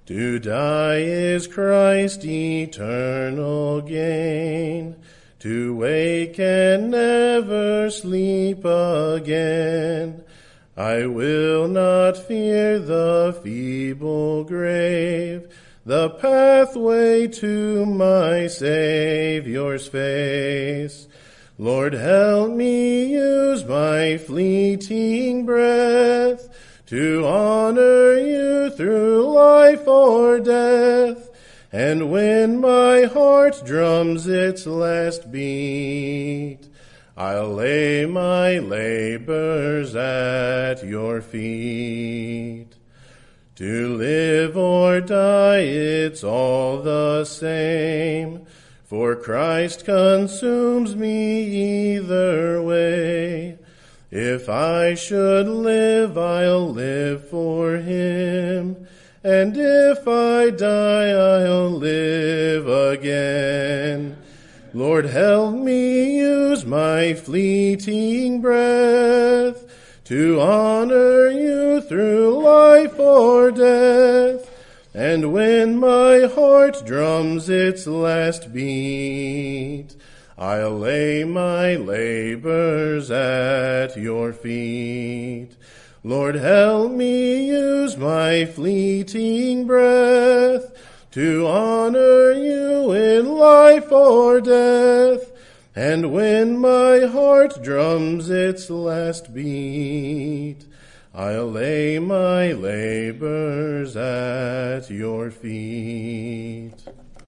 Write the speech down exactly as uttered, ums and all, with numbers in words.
To die is Christ eternal gain, to wake and never sleep again. I will not fear the feeble grave, the pathway to my Savior's face. Lord, help me use my fleeting breath to honor you through life or death. And when my heart drums its last beat, I'll lay my labors at your feet. To live or die, it's all the same, for Christ consumes me either way. If I should live, I'll live for him, and if I die, I'll live again. Lord, help me use my fleeting breath to honor you through life or death. And when my heart drums its last beat, I'll lay my labors at your feet. Lord, help me use my fleeting breath to honor you in life or death. And when my heart drums its last beat, I'll lay my labors at your feet.